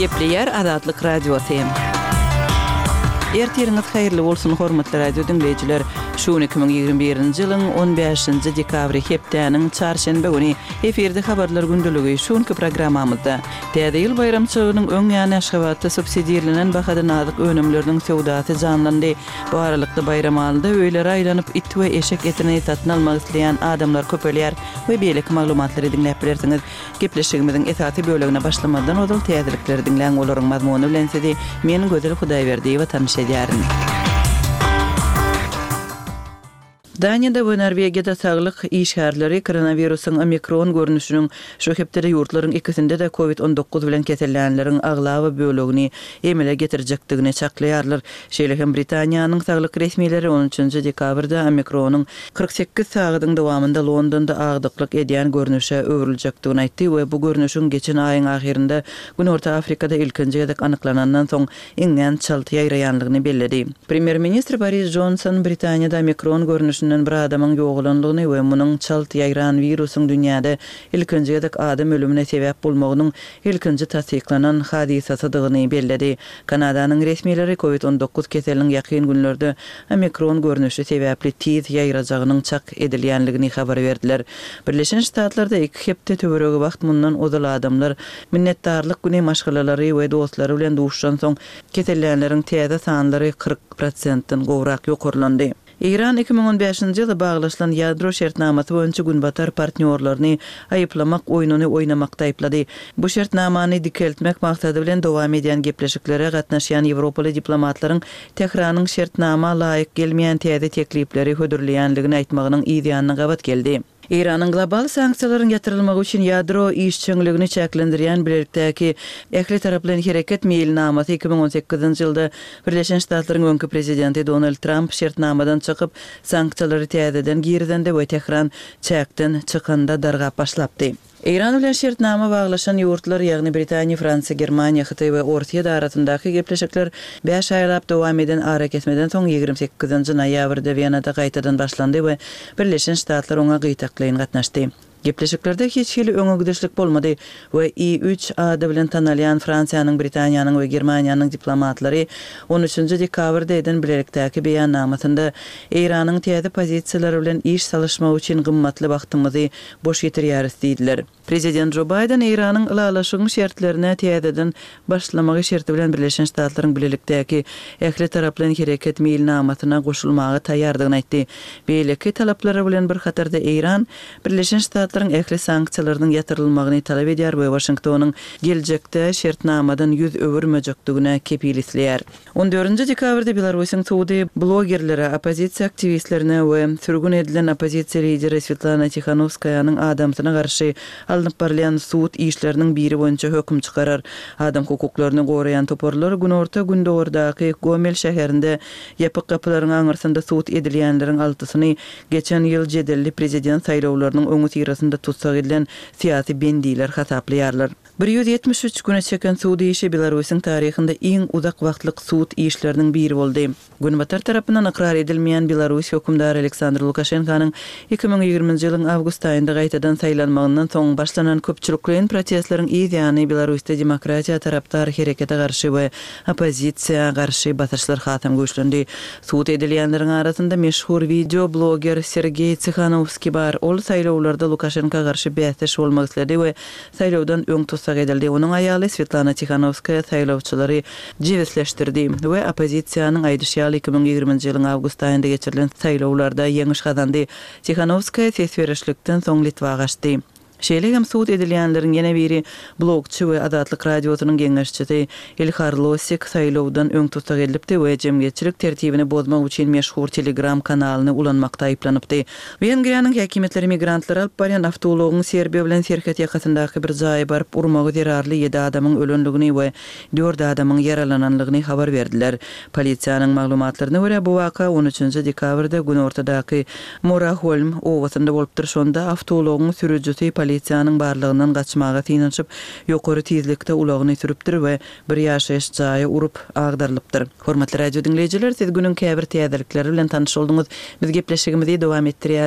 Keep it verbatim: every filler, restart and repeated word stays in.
Gepleyer Azatlyk Radiosu. Ertiriniz hayırlı bolsun hormatly radio dinleyijiler. Şu iki bin ýygrimi birinji ýylyň on beşinji dekabry hepdeniň çarşembe güni eferde habarlar gündüligi şonky programmamyzda täze ýyl bayramçylygynyň öň ýany aşgabatda subsidiýalenen bahada nazyk önümleriniň sowdasy janlandy. Bu aralykda bayram alynda öýlere aýlanyp it we eşek etini tatyn almak isleýän adamlar köpelýär we beýleki maglumatlary dinläp bilersiňiz. Gepleşigimiziň esasy bölegine başlamadan odal täzelikleri dinläň olaryň mazmuny bilen sizi meniň gözel Hudaýberdiýewa tanış edýärin. Daniýada we Norwegiýada saglyk işgärleri koronawirusyň omikron görnüşiniň şu hepdede ýurtlaryň ikisinde de covid on dokuz bilen kesellenleriň aglawy bölegini emele getirjekdigine çaklaýarlar. Şeýle hem Britaniýanyň saglyk resmiýetleri on üçinji dekabrda omikronyň kırk sekiz sagatyň dowamında Londonda agdyklyk edýän görnüşe öwriljekdigini aýtdy we bu görnüşiň geçen aýyň ahirinde Günorta Afrikada ilkinji ýerek anyklanandan soň iňen çalty ýaýraýanlygyny belledi. Premier ministr Boris Johnson Britaniýada omikron görnüşini bir adamın ýoğulanlygyny we munyň çalty ýaýran wirusyň dünýäde ilkinji ýerek adam ölümine sebäp bolmagynyň ilkinji tasdiklanan hadisasydygyny belledi. Kanadanyň resmiýetleri covid on dokuz keseliniň ýakyn günlerde omikron görnüşi sebäpli tiz ýaýrajagynyň çak edilýänligini habar berdiler. Birleşen Ştatlarda iki hepde töweregi wagt mundan ozal adamlar minnetdarlyk güni maşgalalary we dostlary bilen duşşan soň kesellänleriň täze sanlary kırk prosentden gowrak ýokurlandy. İran iki bin on beşinji ýylda baglaşylan ýadro şertnamasy boýunça günbatar partnýorlaryny aýyplamak oýnuny oýnamakda aýplady. Bu şertnamany dikeltmek maksady bilen dowam edýän gepleşiklere gatnaşýan Ýewropaly diplomatlaryň Tehranyň şertnama laýyk gelmeýän täze teklipleri hödürleýänligini aýtmagynyň ýa-da gabat geldi. İran'ın global sanksiýalaryň ýatyrylmagy üçin ýadro işçiligini çäklendirýän bilelikdäki ähli taraplan hereket meýilnamasy iki bin on sekizinji ýylda Birleşen Ştatlaryň öňki prezidenti Donald Trump şertnamadan çykyp sanksiýalary täzeden girdendi we Tehran çäkden çykanda dargap başlapdy. İran bilen şertnama baglaşan ýurtlar, ýagny Britaniýa, Fransiýa, Germaniýa, Hytaý we Ortaýa daratyndaky gepleşikler beş aýlap dowam eden ara kesmeden soň ýygrimi sekizinji noýabrda Wienada gaýtadan başlandy we Birleşen Ştatlar oňa gyýtaklaýan gatnaşdy. Gepleşiklerde hiç hili öňügdüşlik bolmady we I üç ady bilen tanalýan Fransiýanyň, Britaniýanyň we Germaniýanyň diplomatlary on üçinji dekabrda eden bilelikdäki beýannamasynda Iranyň täze pozisiýalary bilen iş salışmak üçin gymmatly wagtymyzy boş ýetirýäris diýdiler. Prezident Joe Biden Iranyň ulalaşyň şertlerine täzeden başlamagy şerti bilen Birleşen Ştatlaryň bilelikdäki ähli taraplan hereket meýilnamasyna goşulmagy taýýardygyny aýtdy. Beýleki talaplary bilen bir hatarda Iran Birleşen Ştatlaryň ähli sanksiýalarynyň ýatyrylmagyny talap edýär we Washingtonyň geljekde şertnamadan ýüz öwürmejekdigine kepil isleýär. on dördünji dekabrda Belarusyň Suudi blogerleri, opozisiýa aktivistlerine we sürgün edilen opozisiýa lideri Svetlana Tikhanovskaýanyň adamsyna garşy alınıp barlayan suud işlerinin biri boyunca höküm çıkarar. Adam hukuklaryny gorayan toporlar Günorta Gündoğurdaky Gomel şäherinde ýapyk kapylaryň aňyrsynda suud edilýänleriň altysyny geçen ýyl jedelli prezident saýlawlarynyň öňü tirasynda tutsak edilen siýasy bendiler hasaplaýarlar. bir ýüz ýetmiş üç güne çeken suud işi Belarusyň taryhynda iň uzak wagtlyk suud işleriniň biri boldy. Günbatar tarapyndan ikrar edilmeýän Belarus hökümdary Aleksandr Lukashenkanyň iki bin ýygrimiňji ýylyň awgust aýynda gaýtadan saýlanmagyndan soň başlanan köpçülikliň protestleriň ýa-ni Belarusda demokratiýa tarapdar herekete garşy we opozisiýa garşy basyşlar hatam güýçlendi. Suud edilýänleriň arasynda meşhur video bloger Sergey Tikhanovskiy bar. Ol saýlawlarda Lukashenka garşy bäsiş bolmak isledi we saýlawdan öň tutsak edildi. Onuň aýaly Svetlana Tikhanovskaya saýlawçylary jiwesleşdirdi we opozisiýanyň aýdyşýaly iki bin ýygrimiňji ýylyň awgust aýynda geçirilen saýlawlarda ýeňiş kazandy. Tikhanovskaya ses berişlikden soň Litwa gaçdy. Şeýle hem suud edilýänleriň ýene biri blogçy we Azatlyk radiosynyň geňeşçisi Ilhar Losik saýlawdan öň tutsak edilipdi we jemgyýetçilik tertibini bozmak üçin meşhur Telegram kanalyny ulanmakda aýplanypdy. Wengriýanyň häkimetleri migrantlar alyp barýan awtologyň Serbiýa bilen Serkat ýakasyndaky bir jaýa baryp urmagy zerarly ýedi adamyň ölenligini we dört adamyň yaralananlygyny habar berdiler. Polisiýanyň maglumatlaryna görä bu waka on üçinji dekabrda Günortadaky Moraholm owasynda bolupdyr. Şonda awtologyň sürüjüsi polisiýanyň barlygyndan gaçmaga synanyp ýokary tezlikde ulagyny sürüpdir we bir ýaşaýyş jaýy urup agdarylypdyr. Hormatly radio dinleyijiler, siz günüň käbir täzelikleri bilen tanyş boldunuz. Biz gepleşigimizi dowam etdirýär.